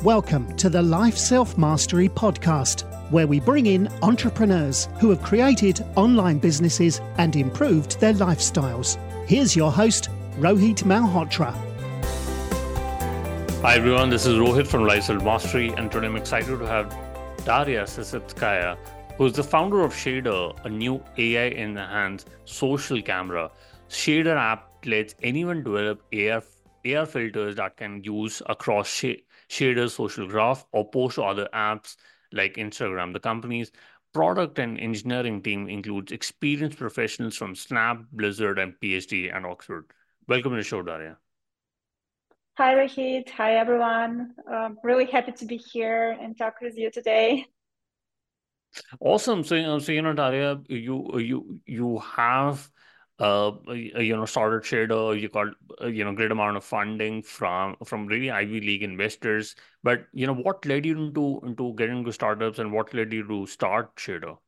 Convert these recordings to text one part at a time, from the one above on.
Welcome to the Life Self-Mastery Podcast, where we bring in entrepreneurs who have created online businesses and improved their lifestyles. Here's your host, Rohit Malhotra. Hi everyone, this is Rohit from Life Self-Mastery, and today I'm excited to have Daria Sisitskaya, who is the founder of Shader, a new AI-enhanced social camera. Shader app lets anyone develop AR filters that can use across Shader's social graph or post to other apps like Instagram. The company's product and engineering team includes experienced professionals from Snap, Blizzard, and PhD and Oxford. Welcome to the show, Daria. Hi, Rohit. Hi, everyone. Really happy to be here and talk with you today. Awesome. So Daria, you have started Shader. You got great amount of funding from really Ivy League investors. But what led you into getting into startups, and what led you to start Shader?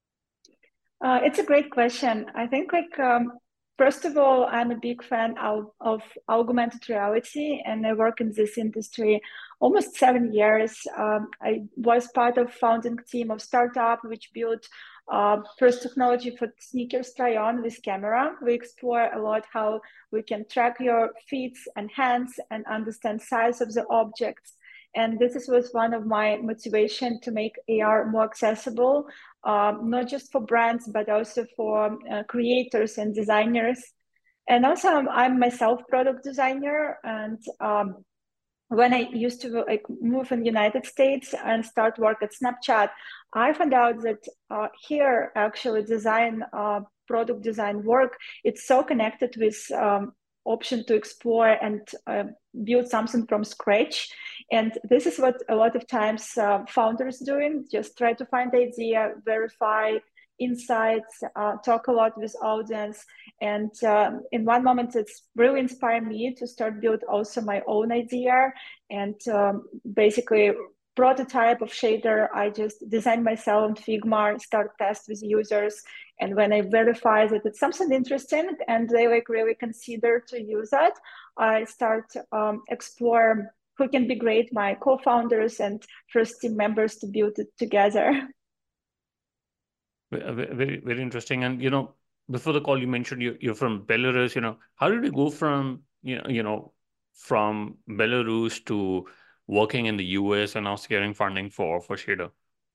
It's a great question. I think first of all, I'm a big fan of augmented reality, and I work in this industry almost 7 years. I was part of founding team of startup which built first technology for sneakers try-on with camera. We explore a lot how we can track your feet and hands and understand size of the objects. And this was one of my motivation to make AR more accessible, not just for brands, but also for creators and designers. And also I'm myself product designer. And when I used to move in the United States and start work at Snapchat, I found out that here actually product design work, it's so connected with option to explore and build something from scratch. And this is what a lot of times founders doing, just try to find the idea, verify insights, talk a lot with audience. And in one moment, it's really inspired me to start build also my own idea. And basically prototype of Shader, I just designed myself in Figma, start test with users. And when I verify that it's something interesting and they really consider to use it, I start explore who can be great, my co-founders and first team members to build it together. Very, very interesting. And before the call, you mentioned you're from Belarus. How did you go from from Belarus to working in the US and now securing funding for Shader?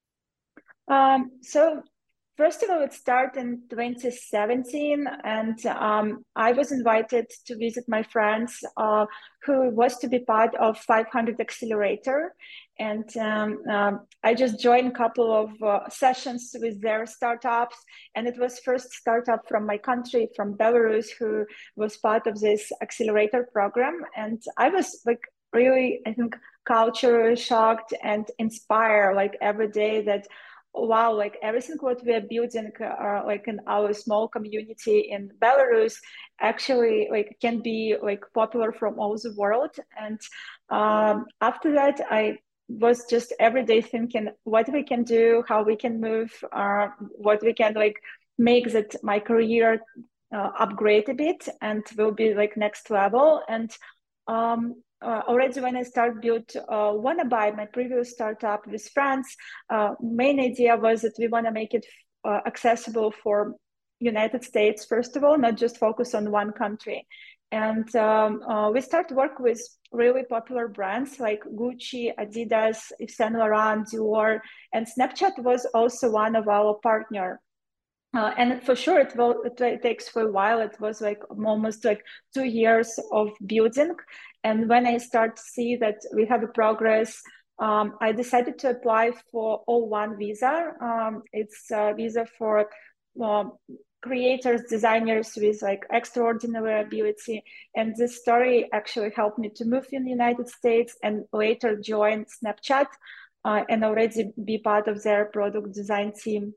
So first of all, it started in 2017, and I was invited to visit my friends who was to be part of 500 Accelerator. And I just joined a couple of sessions with their startups. And it was first startup from my country, from Belarus, who was part of this accelerator program. And I was really, I think, culturally shocked and inspired every day that wow, everything what we are building in our small community in Belarus actually can be popular from all the world. And after that, I was just every day thinking what we can do, how we can move, what we can make that my career upgrade a bit and will be next level. And already when I started build Wannaby, my previous startup with friends, main idea was that we want to make it accessible for United States, first of all, not just focus on one country. And we start to work with really popular brands like Gucci, Adidas, Yves Saint Laurent, Dior, and Snapchat was also one of our partner. And for sure, it takes for a while. It was almost 2 years of building. And when I start to see that we have a progress, I decided to apply for O1 visa. It's a visa for creators, designers with extraordinary ability. And this story actually helped me to move in the United States and later join Snapchat and already be part of their product design team.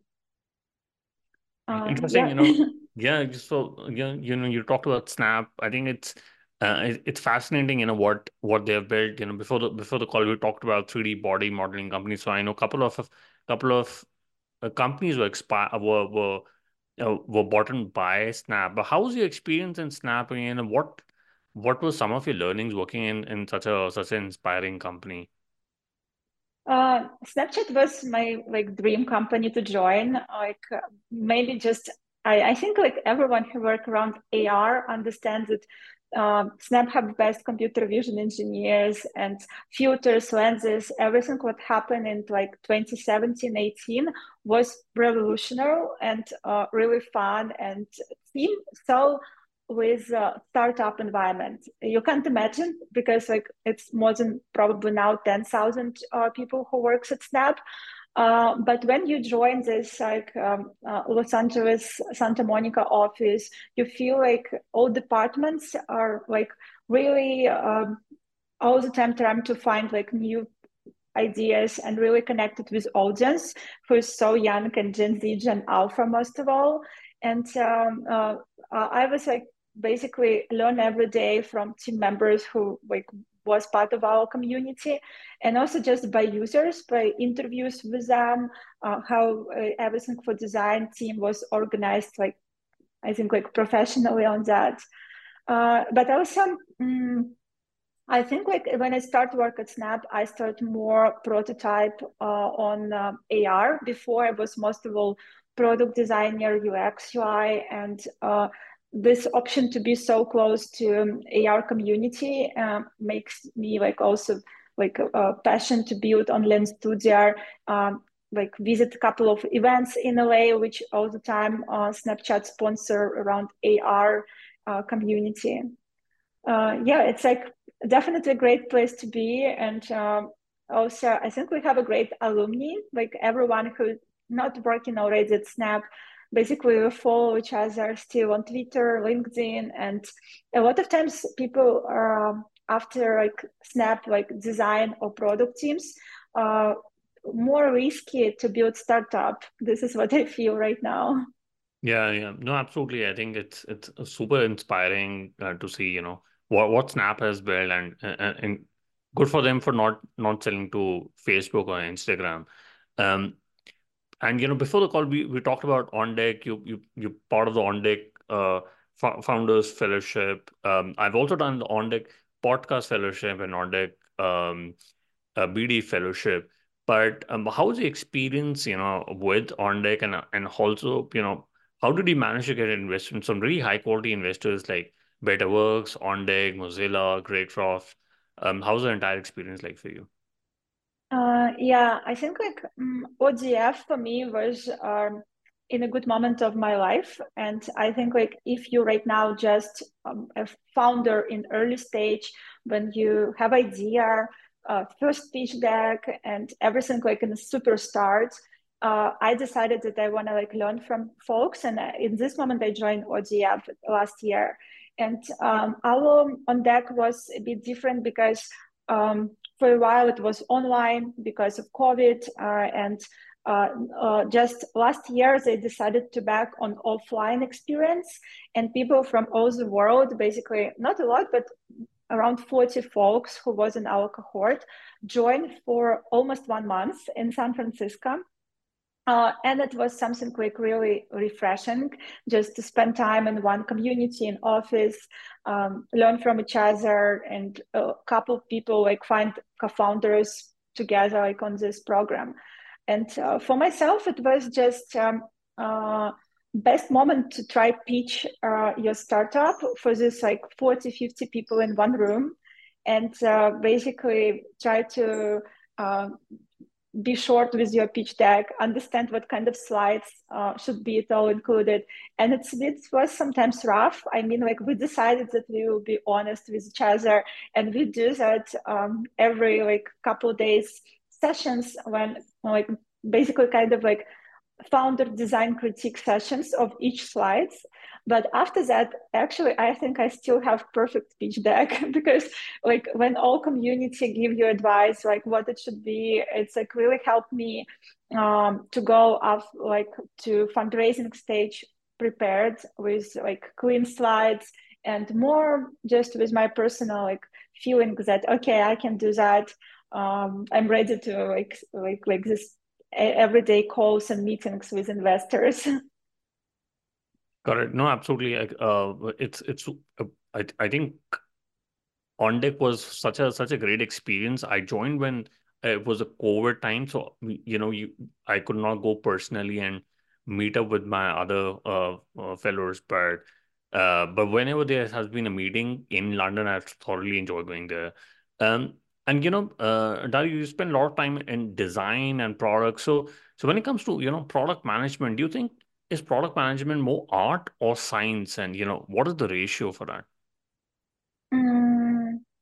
Interesting. Yeah. So you talked about Snap. I think it's fascinating. What they have built. Before the call, we talked about 3D body modeling companies. So I know a couple of companies were bought by Snap. But how was your experience in Snap? And what were some of your learnings working in such an inspiring company? Snapchat was my like dream company to join. Like maybe just I think like everyone who work around AR understands that Snap have best computer vision engineers and filters, lenses, everything what happened in like 2017, 18 was revolutionary and really fun and team so with startup environment. You can't imagine because like it's more than probably now 10,000 people who works at Snap. But when you join this like Los Angeles, Santa Monica office, you feel like all departments are like really all the time trying to find like new ideas and really connected with audience who is so young and Gen Z, Gen Alpha most of all. And I was like basically learn every day from team members who like was part of our community, and also just by users, by interviews with them, how everything for design team was organized, like I think like professionally on that. But also, I think like when I start work at Snap, I start more prototype on AR. Before I was most of all product designer, UX, UI, and this option to be so close to AR community makes me like also like a passion to build on Lens Studio. Like visit a couple of events in LA, which all the time Snapchat sponsor around AR community. Yeah, it's like definitely a great place to be. And also, I think we have a great alumni, like everyone who not working already at Snap. Basically, we follow each other still on Twitter, LinkedIn, and a lot of times people are after like Snap, like design or product teams, uh, more risky to build startup. This is what I feel right now. Yeah, yeah. No, absolutely. I think it's super inspiring to see, what Snap has built, and good for them for not selling to Facebook or Instagram. Um, and before the call, we talked about On Deck. You part of the On Deck Founders Fellowship. I've also done the On Deck Podcast Fellowship and On Deck BD Fellowship. But how was the experience, with On Deck, and also, how did you manage to get invested in some really high quality investors like BetterWorks, On Deck, Mozilla, Greycroft? How's the entire experience like for you? Yeah, I think like ODF for me was in a good moment of my life. And I think like if you right now just a founder in early stage, when you have idea, first pitch deck and everything like in a super start, I decided that I want to like learn from folks. And in this moment, I joined ODF last year. And our on deck was a bit different because for a while it was online because of COVID, and just last year they decided to back on offline experience, and people from all the world, basically not a lot, but around 40 folks who was in our cohort, joined for almost 1 month in San Francisco. And it was something like really refreshing just to spend time in one community in office, learn from each other, and a couple of people like find co-founders together like on this program. And for myself, it was just best moment to try pitch your startup for this like 40, 50 people in one room, and basically try to uh, be short with your pitch deck, understand what kind of slides should be it all included. And it was sometimes rough. I mean, like we decided that we will be honest with each other, and we do that every like couple of days sessions when like basically kind of like founder design critique sessions of each slides. But after that, actually, I think I still have perfect pitch deck because like when all community give you advice, like what it should be, it's like really helped me to go up like to fundraising stage prepared with like clean slides and more just with my personal like feeling that, okay, I can do that. I'm ready to like this everyday calls and meetings with investors. Correct. No, absolutely. It's I think On Deck was such a great experience. I joined when it was a COVID time, so I could not go personally and meet up with my other fellows, but whenever there has been a meeting in London, I've thoroughly enjoyed going there. Um, and Dario, you spend a lot of time in design and products. So when it comes to product management, do you think is product management more art or science? And what is the ratio for that? Mm,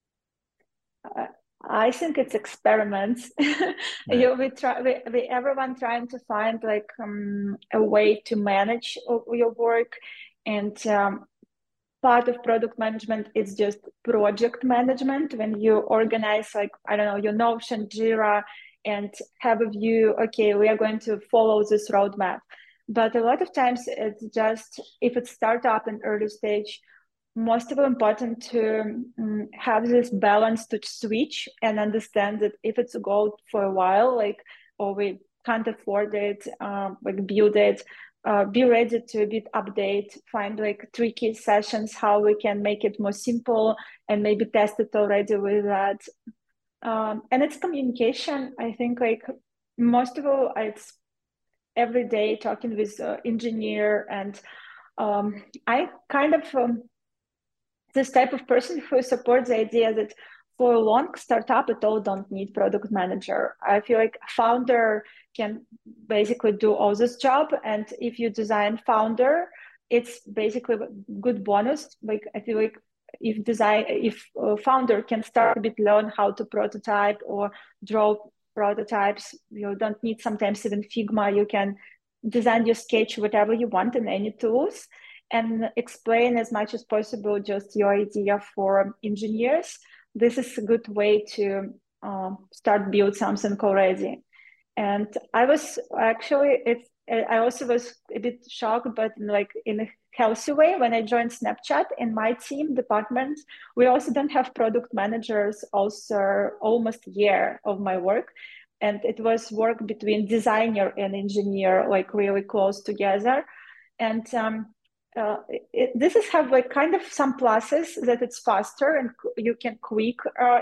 I I think it's experiments. Yeah. Everyone trying to find like a way to manage your work, and part of product management is just project management when you organize, like, I don't know, your Notion, Jira, and have a view, okay, we are going to follow this roadmap. But a lot of times it's just, if it's startup and early stage, most of all important to have this balance to switch and understand that if it's a goal for a while, like, or we can't afford it, like build it, be ready to a bit update, find like tricky sessions, how we can make it more simple and maybe test it already with that. And it's communication. I think like most of all, it's every day talking with engineer, and I kind of this type of person who supports the idea that for a long startup at all don't need product manager. I feel like founder can basically do all this job, and if you design founder, it's basically a good bonus. Like I feel like if founder can start a bit learn how to prototype or draw prototypes, you don't need sometimes even Figma. You can design your sketch whatever you want in any tools, and explain as much as possible just your idea for engineers. This is a good way to start build something already. And I was actually, I also was a bit shocked, but in a healthy way, when I joined Snapchat in my team department, we also don't have product managers. Also, almost a year of my work, and it was work between designer and engineer, like really close together. And this is have like kind of some pluses, that it's faster and you can quick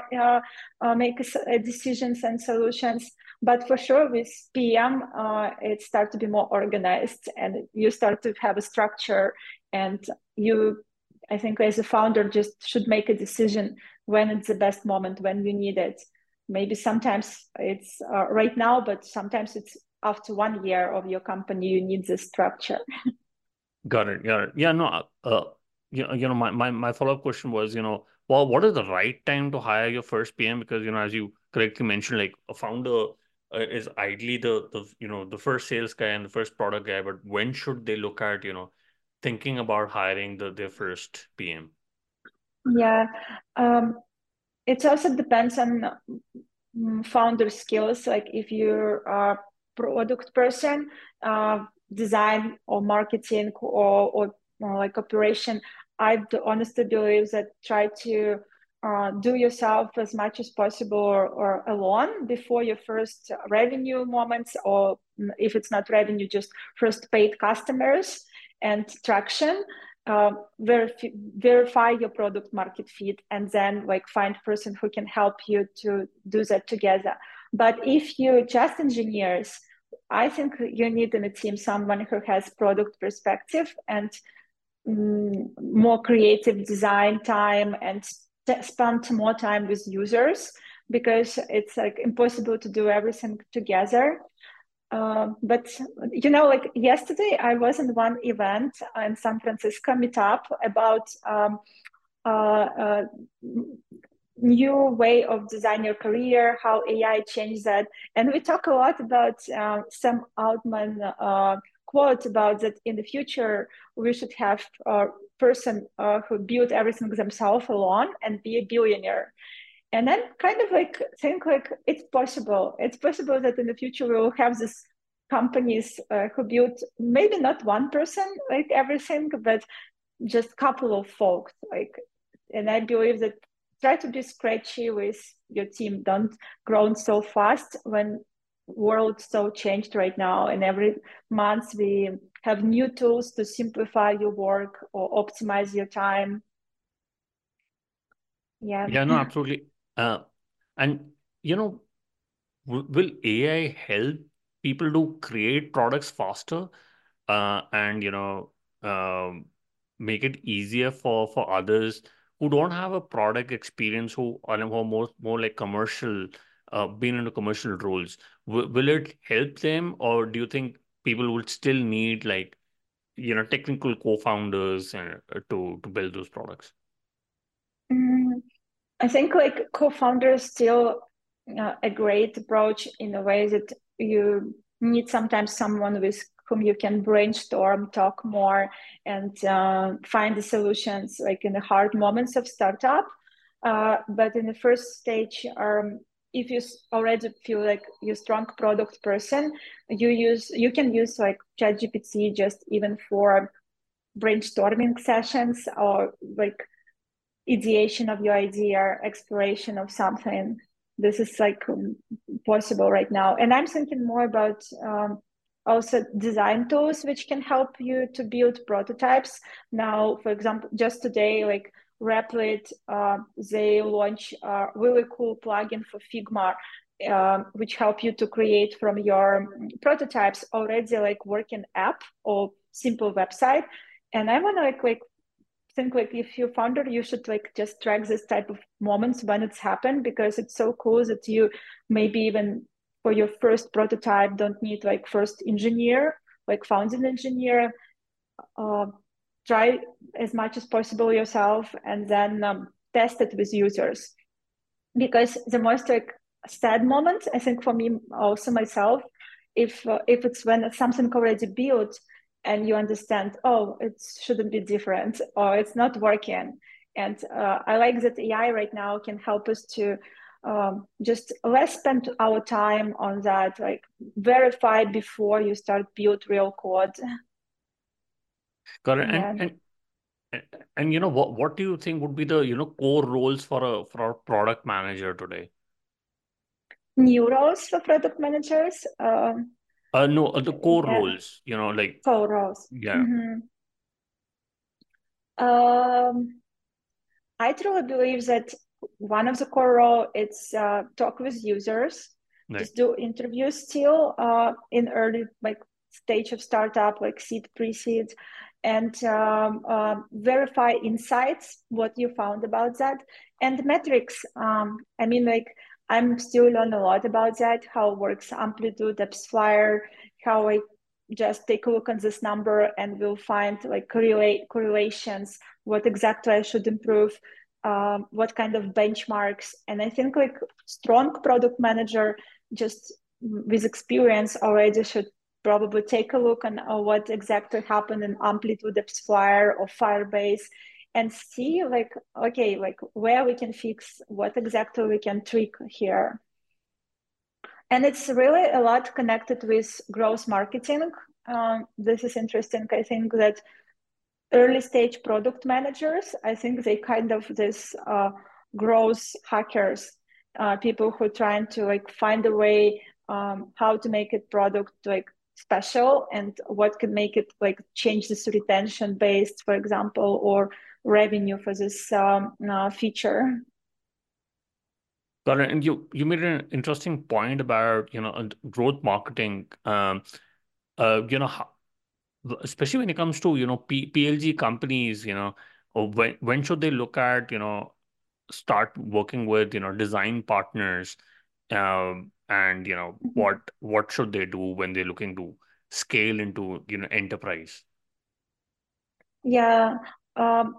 make decisions and solutions. But for sure with PM, it starts to be more organized, and you start to have a structure, and you, I think as a founder, just should make a decision when it's the best moment, when you need it. Maybe sometimes it's right now, but sometimes it's after 1 year of your company, you need this structure. Got it. Got it. Yeah, no, my follow-up question was, well, what is the right time to hire your first PM? Because, as you correctly mentioned, like a founder is ideally the first sales guy and the first product guy, but when should they look at, thinking about hiring their first PM? Yeah, it also depends on founder skills. Like if you're a product person, design or marketing or like operation, I honestly believe that try to do yourself as much as possible or alone before your first revenue moments, or if it's not revenue, just first paid customers and traction. Verify your product market fit, and then like find person who can help you to do that together. But if you just engineers, I think you need in a team someone who has product perspective and more creative design time, and spend more time with users, because it's like impossible to do everything together. But like yesterday, I was in one event in San Francisco meetup about uh, uh, new way of design your career, how AI changed that, and we talk a lot about Sam Altman quote about that in the future we should have a person who built everything themselves alone and be a billionaire. And then kind of like think like it's possible. It's possible that in the future we will have these companies who build maybe not one person like everything, but just couple of folks. Like, and I believe that try to be scratchy with your team. Don't grow so fast when world so changed right now. And every month we have new tools to simplify your work or optimize your time. Yeah. Yeah, no, absolutely. And, you know, will AI help people to create products faster, and um, make it easier for others who don't have a product experience, who are more like commercial, been into commercial roles? Will it help them, or do you think people will still need like technical co-founders to build those products? Mm, I think like co-founders still a great approach in a way that you need sometimes someone with whom you can brainstorm, talk more, and find the solutions like in the hard moments of startup. But in the first stage, if you already feel like you're a strong product person, you can use like ChatGPT just even for brainstorming sessions or like ideation of your idea, exploration of something. This is like possible right now. And I'm thinking more about also design tools which can help you to build prototypes. Now, for example, just today, like Replit, they launch a really cool plugin for Figma, which help you to create from your prototypes already like working app or simple website. And I want to like think like if you're founder, you should like just track this type of moments when it's happened, because it's so cool that you maybe even for your first prototype don't need like first engineer, like founding engineer. Try as much as possible yourself and then test it with users, because the most like sad moment I think for me also myself, if it's when something already built and you understand, oh, it shouldn't be different or it's not working. And I like that AI right now can help us to just less spend our time on that, like verify before you start build real code. Got it. Yeah. And what do you think would be the core roles for a product manager today? New roles for product managers. No, the core Yeah, roles, like, core roles. yeah, Mm-hmm. Um, I truly believe that one of the core role is talk with users, like, just do interviews still in early like stage of startup, like seed, pre-seed, and verify insights, what you found about that, and metrics. I mean, like I'm still learning a lot about that, how it works Amplitude, AppsFlyer, how I just take a look on this number and we'll find like correlations, what exactly I should improve, what kind of benchmarks. And I think like strong product manager just with experience already should probably take a look on what exactly happened in Amplitude, AppsFlyer or Firebase, and see like, okay, like where we can fix, what exactly we can tweak here. And it's really a lot connected with growth marketing. This is interesting. I think that early stage product managers, I think they kind of this growth hackers, people who are trying to like find a way how to make it product like special and what can make it like change this retention based, for example, or revenue for this feature. got it. And you made an interesting point about growth marketing. How, especially when it comes to PLG companies, or when should they look at start working with design partners, and Mhm. what should they do when they're looking to scale into enterprise? Yeah. Um,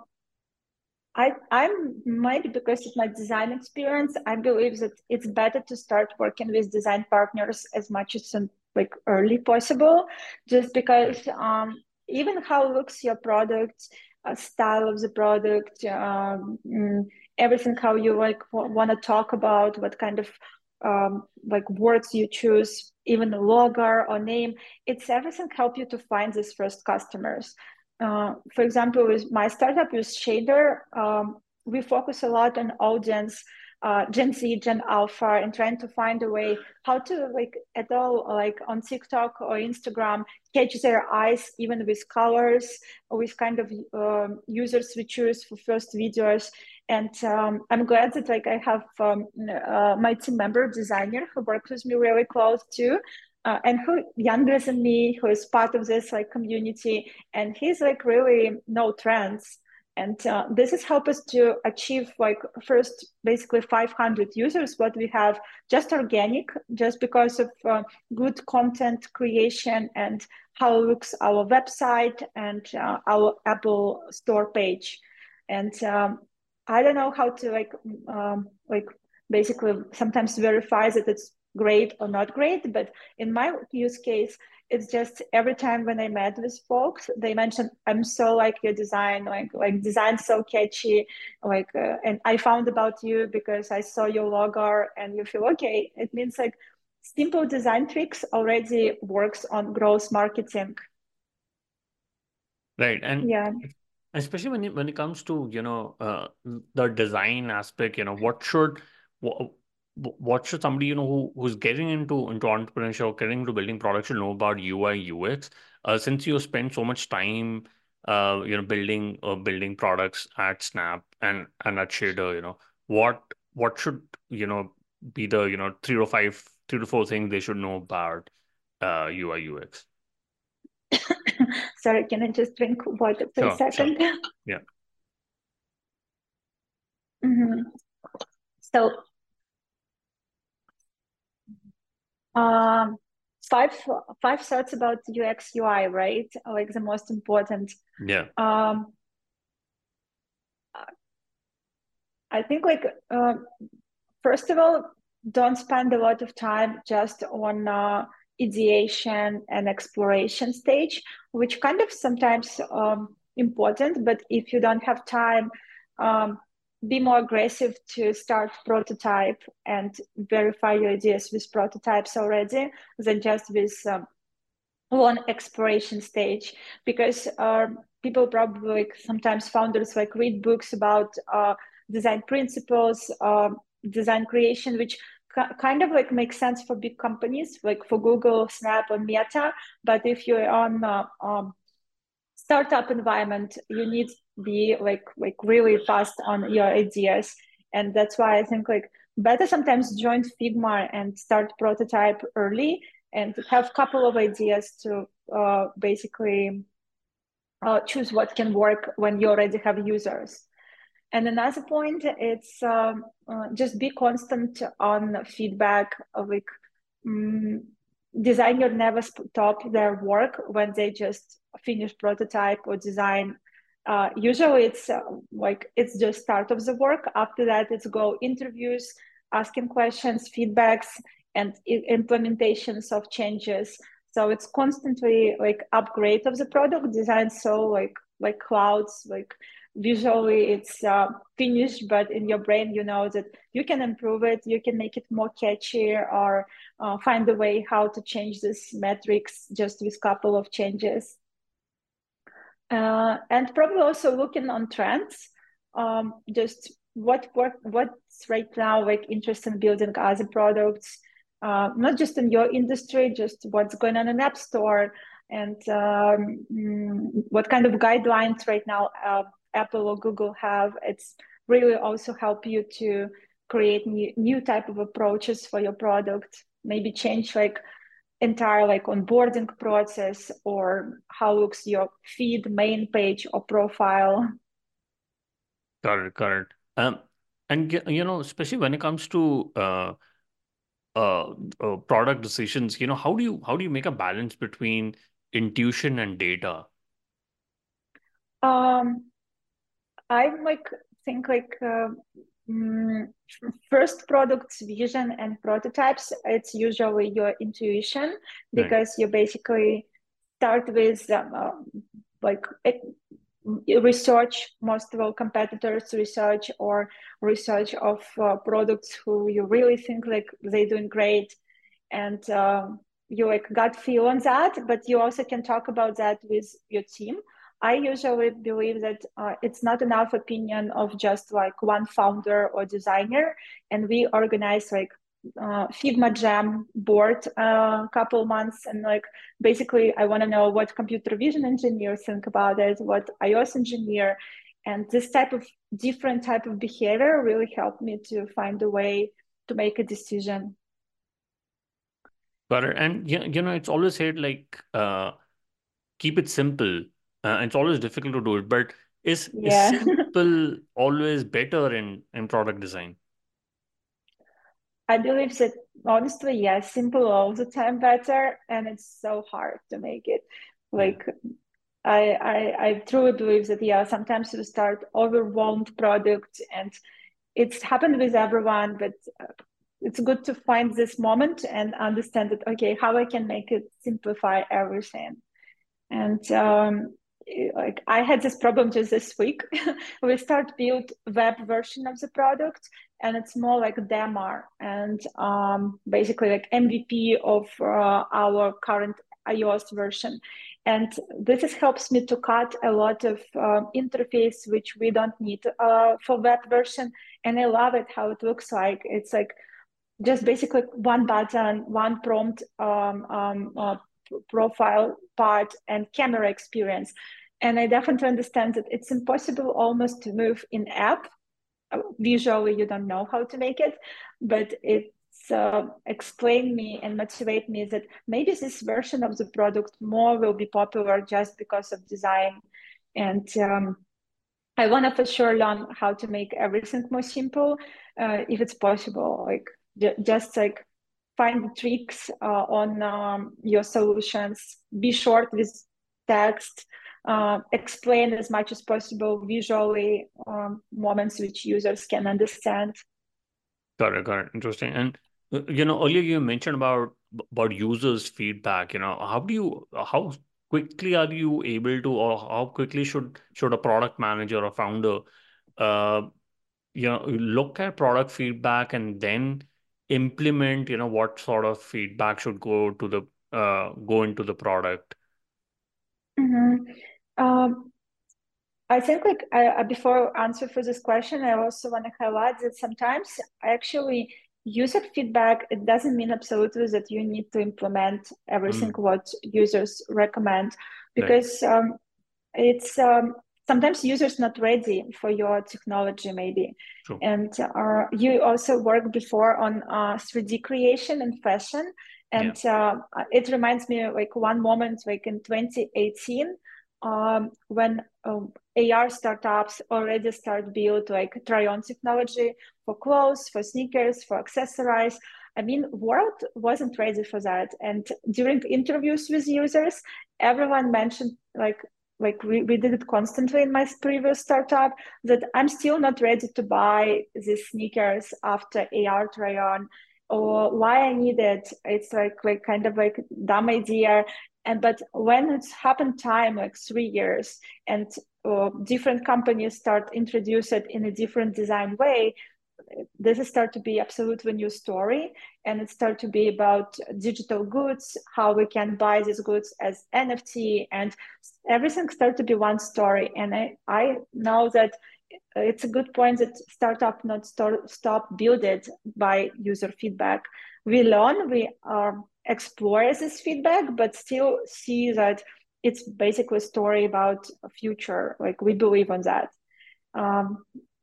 I'm maybe because of my design experience, I believe that it's better to start working with design partners as much as like early possible, just Right. because even how looks your product, style of the product, everything how you like want to talk about, what kind of like words you choose, even a logo or name, it's everything help you to find these first customers. For example, with my startup with Shader, we focus a lot on audience, Gen Z, Gen Alpha, and trying to find a way how to like at all like on TikTok or Instagram catch their eyes, even with colors, or with kind of users we choose for first videos. And I'm glad that like I have my team member designer who works with me really close too, and who younger than me, who is part of this like community, and he's like really know trends. And this has helped us to achieve like first basically 500 users, what we have just organic, just because of good content creation and how it looks our website and our Apple Store page. And I don't know how to like basically sometimes verify that it's great or not great, but in my use case, it's just every time when I met with folks, they mentioned, "I'm so like your design, like design so catchy, and I found about you because I saw your logo, and you feel okay." It means like simple design tricks already works on growth marketing. Right. And Yeah. especially when it comes to, the design aspect, what, what should somebody, who's getting into entrepreneurship or getting into building products should know about UI UX? Since you spend so much time, building products at Snap and at Shader, what should, be the, three to four things they should know about UI UX? Sorry, can I just drink water for a Sure, sure. second? Yeah. Mhm. So, um, five five thoughts about UX UI, right? Like the most important. Yeah. Um, I think like first of all, don't spend a lot of time just on ideation and exploration stage, which kind of sometimes important. But if you don't have time, um, be more aggressive to start prototype and verify your ideas with prototypes already than just with one exploration stage. Because people probably like, sometimes founders like read books about design principles, design creation, which kind of like makes sense for big companies like for Google, Snap, or Meta. But if you're on startup environment, you need to be like really fast on your ideas. And that's why I think like better sometimes join Figma and start prototype early and have a couple of ideas to basically choose what can work when you already have users. And another point, it's just be constant on feedback. Like um, designer never stop their work when they just finish prototype or design. Usually, it's like it's just start of the work. After that, it's go interviews, asking questions, feedbacks, and implementations of changes. So it's constantly like upgrade of the product design. So like clouds, like visually it's finished, but in your brain you know that you can improve it, you can make it more catchy, or find a way how to change this metrics just with couple of changes. And probably also looking on trends, just what's right now like interesting building other products, not just in your industry, just what's going on in App Store, and what kind of guidelines right now Apple or Google have. It's really also help you to create new type of approaches for your product, maybe change like entire like onboarding process or how looks your feed, main page, or profile. Got it. Got it. And especially when it comes to product decisions, how do you make a balance between intuition and data? Um, I like think like mm, first product's vision and prototypes. It's usually your intuition Right. because you basically start with like research most of all competitors research or research of products who you really think like they're doing great, and you like gut feel on that, but you also can talk about that with your team. I usually believe that it's not enough opinion of just like one founder or designer, and we organize like Figma Jam board a couple months, and like basically I want to know what computer vision engineer think about it, what iOS engineer, And this different type of behavior really helped me to find a way to make a decision. Got it. And it's always said like keep it simple. It's always difficult to do it, but is Yeah. simple always better in product design? I believe that honestly, yes, simple all the time better, and it's so hard to make it. Yeah. Like I truly believe that yeah, sometimes you start overwhelmed product, and it's happened with everyone, but it's good to find this moment and understand that okay, how I can make it simplify everything. And like I had this problem just this week. We start build web version of the product, and it's more like a demo and basically like MVP of our current iOS version. And helps me to cut a lot of interface which we don't need for web version. And I love it how it looks like. It's like just basically one button, one prompt, profile part, and camera experience. And I definitely understand that it's impossible almost to move in app. Visually, you don't know how to make it, but it's explain me and motivate me that maybe this version of the product more will be popular just because of design. And I want to for sure learn how to make everything more simple, if it's possible. Like just like find the tricks on your solutions. Be short with text. Explain as much as possible visually, moments which users can understand. Got it. Got it. Interesting. And earlier you mentioned about users' feedback. How quickly are you able to, or how quickly should a product manager or founder, uh, look at product feedback and then implement, what sort of feedback should go into the product? Mhm. I think like before I answer for this question, I also want to highlight that sometimes actually user feedback, it doesn't mean absolutely that you need to implement everything Mm, what users recommend, right. because it's sometimes users not ready for your technology maybe. True. And you also worked before on 3D creation and fashion. Yeah. And it reminds me like one moment like in 2018, when AR startups already start build like try-on technology for clothes, for sneakers, for accessories. I mean, world wasn't ready for that. And during interviews with users, everyone mentioned like we did it constantly in my previous startup, that I'm still not ready to buy these sneakers after AR try on, or why I need it. It's like kind of like dumb idea. And but when it's happened time like 3 years, and different companies start introduce it in a different design way, this start to be absolutely new story, and it start to be about digital goods, how we can buy these goods as NFT, and everything start to be one story. And I know that it's a good point that startup not stop build it by user feedback. We learn, we explore this feedback, but still see that it's basically a story about a future. Like we believe on that. Um,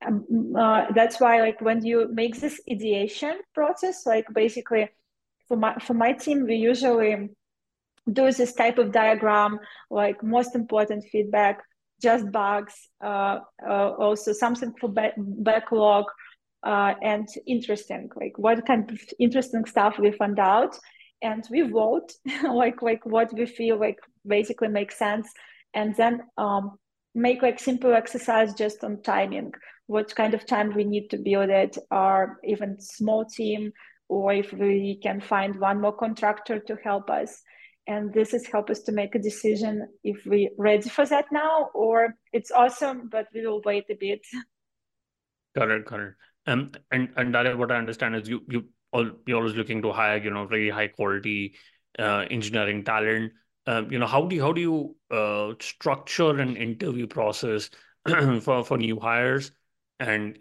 that's why like when you make this ideation process, like basically for my team, we usually do this type of diagram, like most important feedback, just bugs, also something for backlog, and interesting, like what kind of interesting stuff we found out, and we vote like what we feel like basically makes sense, and then make like simple exercise just on timing, what kind of time we need to build it, or even small team, or if we can find one more contractor to help us. And this has helped us to make a decision if we're ready for that now, or it's awesome but we will wait a bit. Got it. Got it. And that, what I understand is you're always looking to hire, very high quality engineering talent. How do you structure an interview process for new hires? And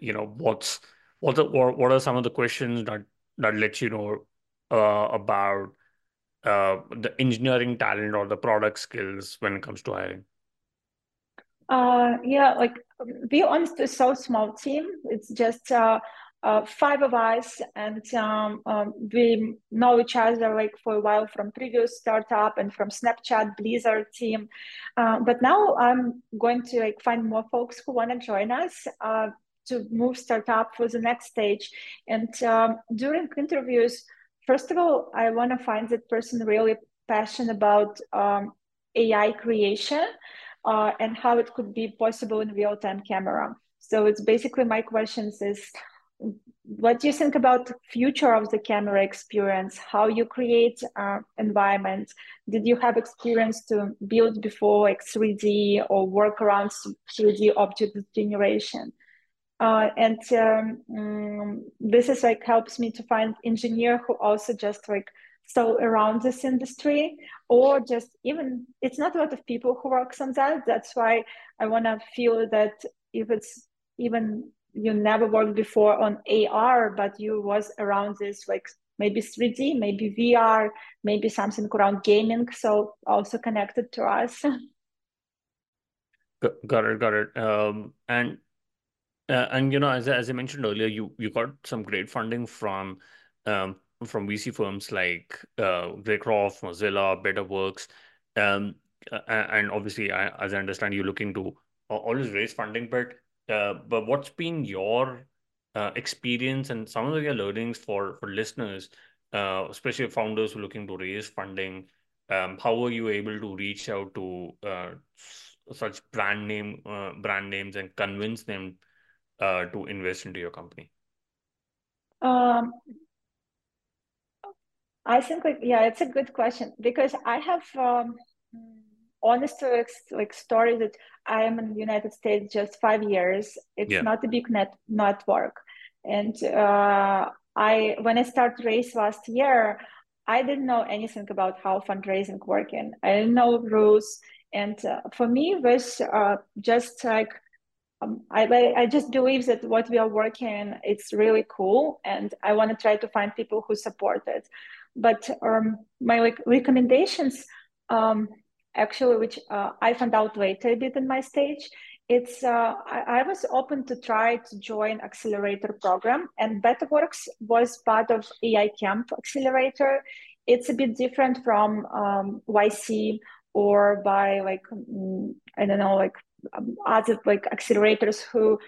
what are some of the questions that let you know about the engineering talent or the product skills when it comes to hiring? Yeah, like be honest, it's so small team. It's just five of us, and we know each other like for a while from previous startup and from Snapchat, Blizzard team. But now I'm going to like find more folks who want to join us to move startup for the next stage. And during interviews, first of all, I want to find that person really passionate about AI creation and how it could be possible in real-time camera. So it's basically my questions is, what do you think about the future of the camera experience? How you create environment? Did you have experience to build before like 3D or work around 3D object generation? This is like helps me to find engineer who also just like so around this industry, or just even it's not a lot of people who works on that. That's why I want to feel that if it's even you never worked before on AR, but you was around this like maybe 3D, maybe VR, maybe something around gaming, so also connected to us. Got it, got it. And as I mentioned earlier, you got some great funding from VC firms like Greycroft, Mozilla, BetterWorks, and obviously, as I understand, you're looking to always raise funding. But what's been your experience and some of your learnings for listeners, especially founders who are looking to raise funding? How were you able to reach out to such brand names and convince them to invest into your company? um, I think like yeah, it's a good question because I have honest like story that I am in the United States just 5 years. It's Yeah. not a big network, and I when I started race last year, I didn't know anything about how fundraising working. I didn't know rules, and for me, it was just like I just believe that what we are working it's really cool, and I want to try to find people who support it. But my like recommendations, um, actually, which I found out later a bit in my stage, it's I was open to try to join accelerator program, and BetaWorks was part of AI Camp accelerator. It's a bit different from YC or by like I don't know like other like accelerators who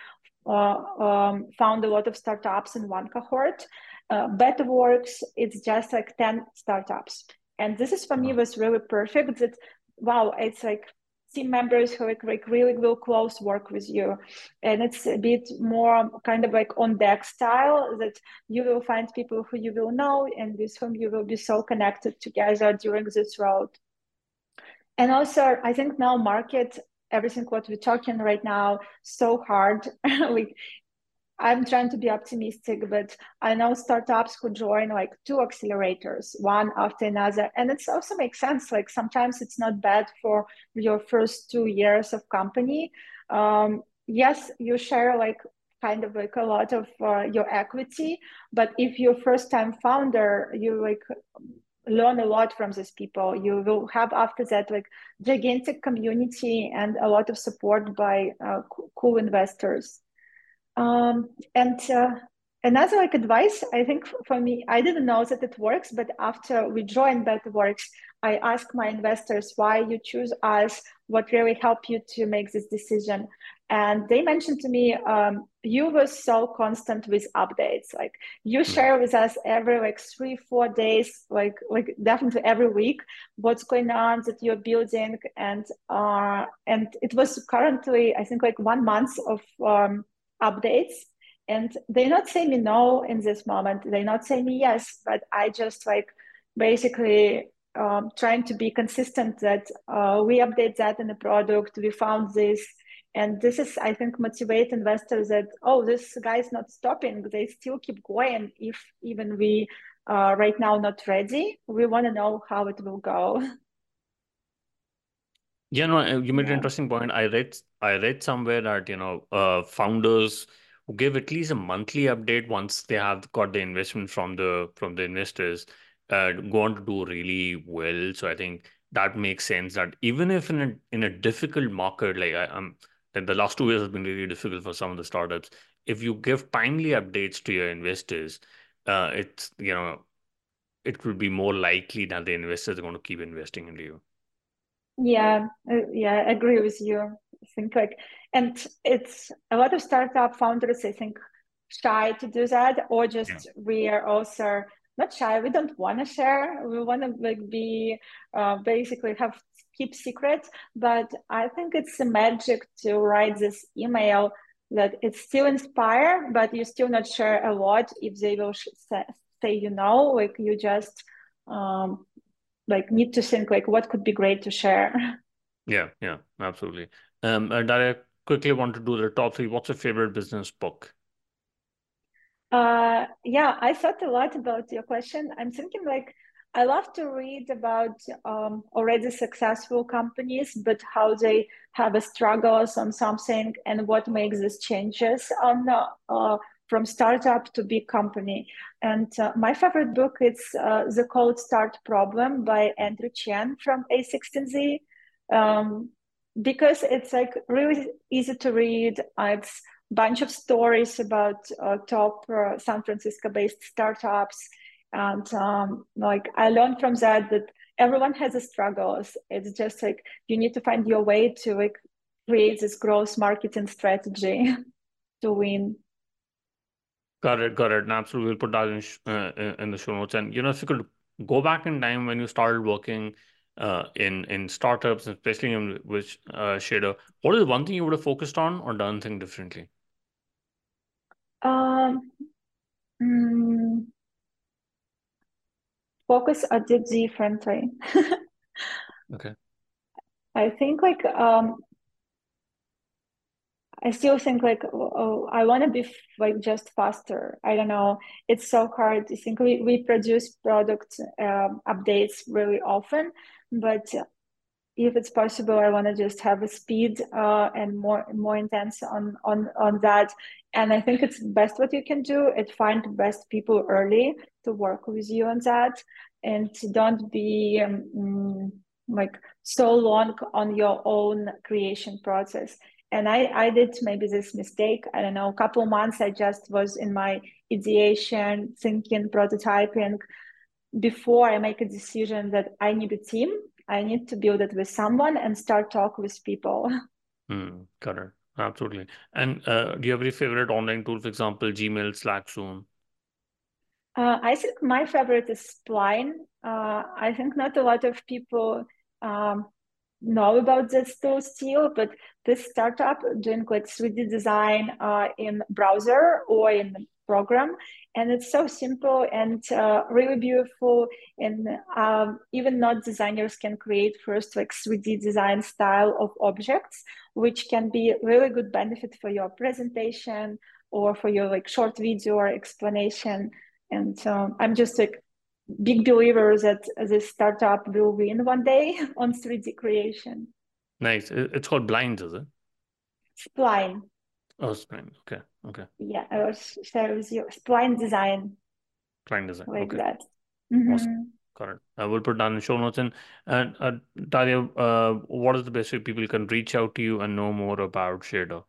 found a lot of startups in one cohort. BetaWorks, it's just like 10 startups. And this is for me Wow. was really perfect that, wow, it's like team members who like really will close work with you. And it's a bit more kind of like on deck style that you will find people who you will know and with whom you will be so connected together during this road. And also, I think now market everything what we're talking right now so hard. like I'm trying to be optimistic, but I know startups who join like two accelerators, one after another, and it's also makes sense. Like sometimes it's not bad for your first 2 years of company. Yes, you share like kind of like a lot of your equity, but if you're first time founder, you like learn a lot from these people. You will have after that like gigantic community and a lot of support by cool investors. And another like advice, I think for me, I didn't know that it works, but after we joined BetterWorks, I asked my investors why you choose us, what really helped you to make this decision. And they mentioned to me, you were so constant with updates. Like you Nice. share with us every like 3, 4 days, like definitely every week, what's going on that you're building. And it was currently, I think like 1 month of updates, and they not say me no in this moment, they not say me yes, but I just like basically trying to be consistent that we update that in the product, we found this, and this is I think motivate investors that oh, this guy is not stopping, they still keep going if even we right now not ready, we want to know how it will go. Yeah, no, you made an Yeah. interesting point. I read somewhere that founders who give at least a monthly update once they have got the investment from the investors go on to do really well. So I think that makes sense that even if in a difficult market, like the last 2 years has been really difficult for some of the startups, if you give timely updates to your investors, it's, it will be more likely that the investors are going to keep investing into you. Yeah, I agree with you. I think and it's a lot of startup founders, I think, shy to do that, or just we are also not shy. We don't want to share. We want to be basically keep secret. But I think it's a magic to write this email that it's still inspire, but you still not share a lot if they will say you just need to think what could be great to share. Yeah, absolutely. And I quickly want to do the top 3. What's your favorite business book? I thought a lot about your question. I'm thinking I love to read about already successful companies, but how they have a struggles on something and what makes these changes on from startup to big company. And my favorite book is The Cold Start Problem by Andrew Chen from A16Z, because it's really easy to read. It's bunch of stories about top San Francisco-based startups, and I learned from that everyone has a struggles. It's just you need to find your way to create this growth marketing strategy to win. Got it. And absolutely, we'll put that in the show notes. And if you could go back in time when you started working in startups, especially with Shader, what is one thing you would have focused on or done things differently? Focus a bit differently. Okay. I think I still think I want to be just faster. I don't know. It's so hard. I think we produce product updates really often, but if it's possible, I want to just have a speed and more intense on that. And I think it's best what you can do. Find the best people early to work with you on that, and don't be so long on your own creation process. And I did maybe this mistake. I don't know, a couple of months I just was in my ideation, thinking, prototyping before I make a decision that I need a team. I need to build it with someone and start talk with people. Got it. Absolutely. And do you have any favorite online tool, for example, Gmail, Slack, Zoom? I think my favorite is Spline. I think not a lot of people know about this tool still, but this startup doing 3D design in browser or in program, and it's so simple and really beautiful, and even not designers can create first 3D design style of objects, which can be really good benefit for your presentation or for your short video or explanation. And I'm just big believer that this startup will win one day on 3D creation. Nice. It's called Blinds, is it? Spline. Oh, Spline. Okay. Yeah, I will share with you. Spline design. Okay. That. Awesome. Got it. I will put down in show notes. And Daria, what is the best way people can reach out to you and know more about Shader?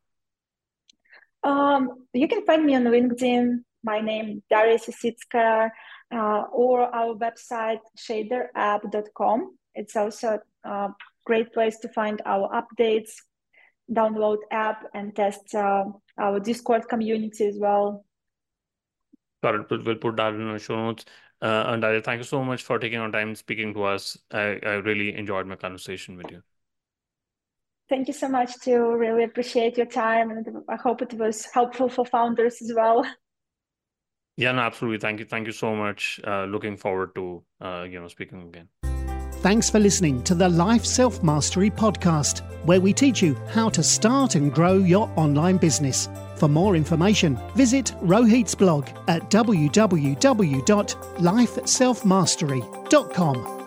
You can find me on LinkedIn. My name Daria Sisitskaya, or our website shaderapp.com. It's also a great place to find our updates, download app, and test our Discord community as well. Got it. We'll put that in the show notes. And Daria, thank you so much for taking our time speaking to us. I really enjoyed my conversation with you. Thank you so much too. Really appreciate your time, and I hope it was helpful for founders as well. Yeah, no, absolutely. Thank you so much. Looking forward to speaking again. Thanks for listening to the Life Self Mastery podcast, where we teach you how to start and grow your online business. For more information, visit Rohit's blog at www.lifeselfmastery.com.